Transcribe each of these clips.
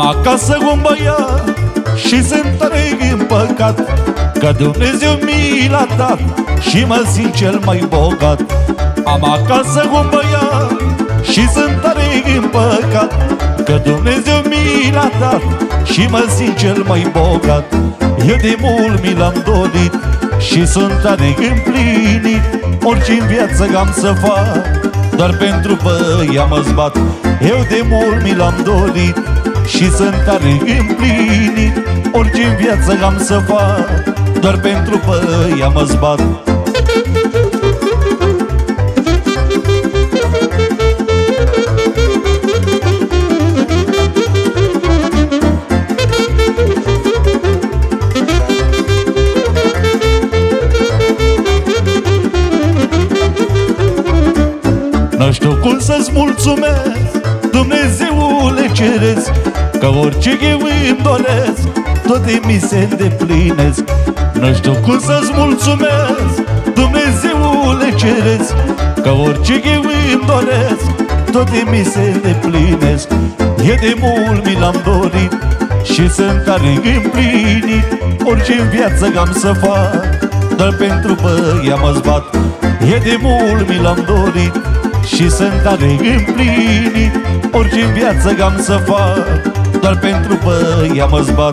acasă un băiat și sunt tare împăcat, că Dumnezeu mi l-a dat și mă simt cel mai bogat. Am acasă un băiat și sunt tare împăcat, că Dumnezeu mi l-a dat și mă simt cel mai bogat. Eu de mult mi l-am dorit și sunt tare împlinit, orice-n viață am să fac, doar pentru băia mă zbat. Eu de mult mi l-am dorit și sunt tare împlinit, orice-n viață am să fac, doar pentru băia mă zbat. Nu știu cum să-ți mulțumesc, Dumnezeule ceresc, că orice eu îmi doresc, toate mi se îndeplinesc. Nu știu cum să-ți mulțumesc, Dumnezeule ceresc, că orice eu îmi doresc, toate mi se îndeplinesc. Eu de mult mi l-am dorit și sunt tare împlinit, orice-n viață am să fac, doar pentru băia mă zbat. Eu de mult mi l-am dorit și sunt tare împlinit, orice-n viață am să fac, doar pentru băia mă zbat.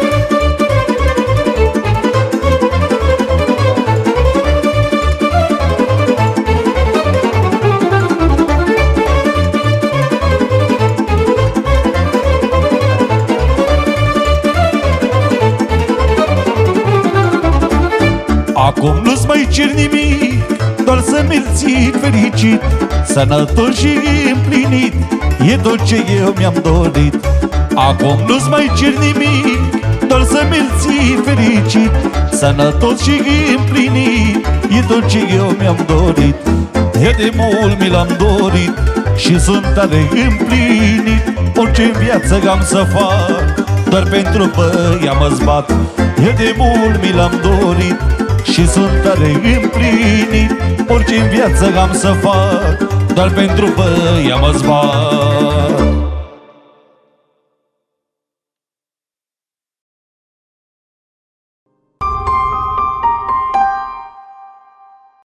Acum nu-ți mai cer nimic, doar să mi-l ții fericit, sănătos și împlinit, e tot ce eu mi-am dorit. Acum nu-ți mai cer nimic, doar să mi-l ții fericit, sănătos și împlinit, e tot ce eu mi-am dorit. Eu de mult mi l-am dorit și sunt tare împlinit, orice-n viață am să fac, doar pentru băia mă zbat. Eu de mult mi l-am dorit și sunt tare împlinit, orice-n viață am să fac, doar pentru băia mă zbat.